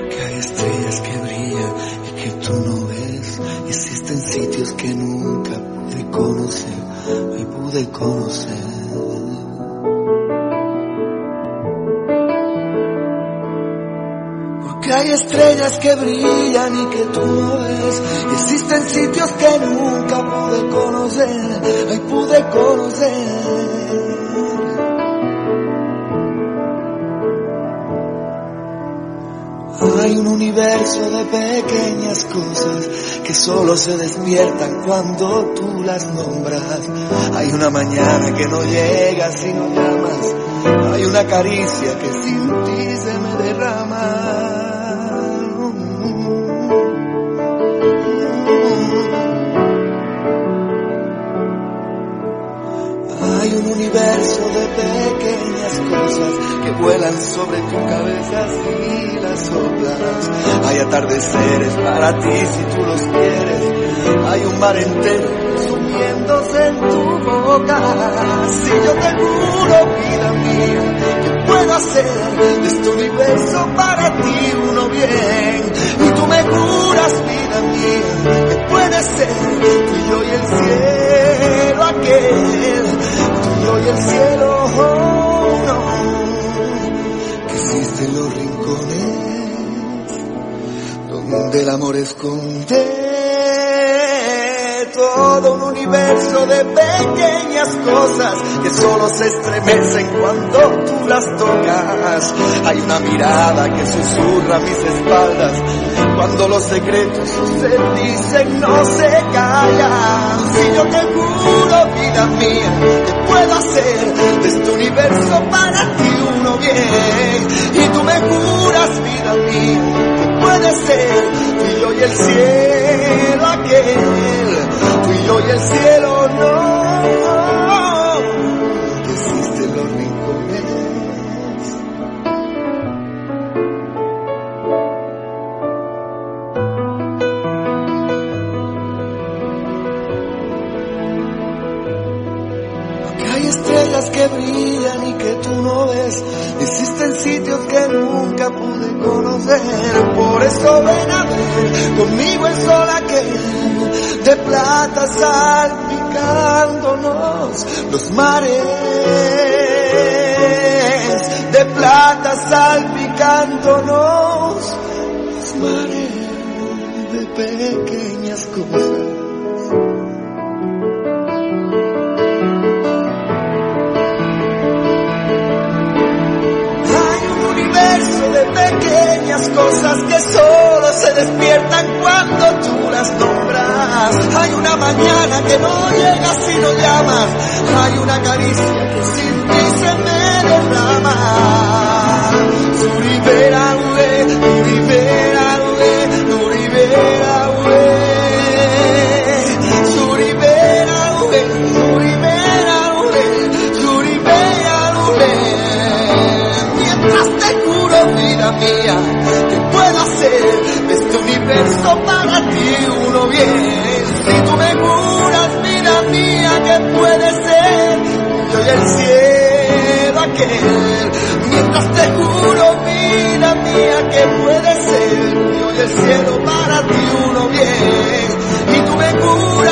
Que hay estrellas que brillan y que tú no ves. Existen sitios que nunca pude conocer, hoy pude conocer. Porque hay estrellas que brillan y que tú no ves. Existen sitios que nunca pude conocer, hoy pude conocer. Hay un universo de pequeñas cosas que solo se despiertan cuando tú las nombras. Hay una mañana que no llega si no llamas. Hay una caricia que sin ti se me derrama. Hay un universo de pequeñas cosas que vuelan sobre tu cabeza si las soplas. Hay atardeceres para ti si tú los quieres. Hay un mar entero sumiéndose en tu boca. Si yo te juro, vida mía, que puedo hacer de este universo para ti uno bien. Y tú me juras, vida mía, que puede ser tú y yo y el cielo aquel. Y el cielo, oh, no, que existen los rincones donde el amor esconde todo un universo de pequeñas cosas que solo se estremecen cuando tú las tocas. Hay una mirada que susurra a mis espaldas cuando los secretos se dicen, no se callan. Si yo te juro, vida mía, que puedo hacer de este universo para ti uno bien. Y tú me juras, vida mía, que puede ser tú y yo y el cielo aquel. Tú y yo y el cielo no, que existen los rincones. Porque hay estrellas que brillan y que tú no ves. Existen sitios que nunca pude conocer. Por eso ven a ver conmigo el sol aquel de plata salpicándonos los mares, de plata salpicándonos los mares de pequeñas cosas. De pequeñas cosas que solo se despiertan cuando tú las nombras. Hay una mañana que no llega si no llamas. Hay una caricia que sin ti se me derrama. Suribera ue, suribera ue, suribera ue, suribera ue, suribera ue, suribera ue. Vida mía, que puedo hacer de este universo para ti uno bien. Si tú me juras, vida mía, que puede ser yo y el cielo aquel. Mientras te juro, vida mía, que puede ser yo y el cielo para ti uno bien. Y tú me juras,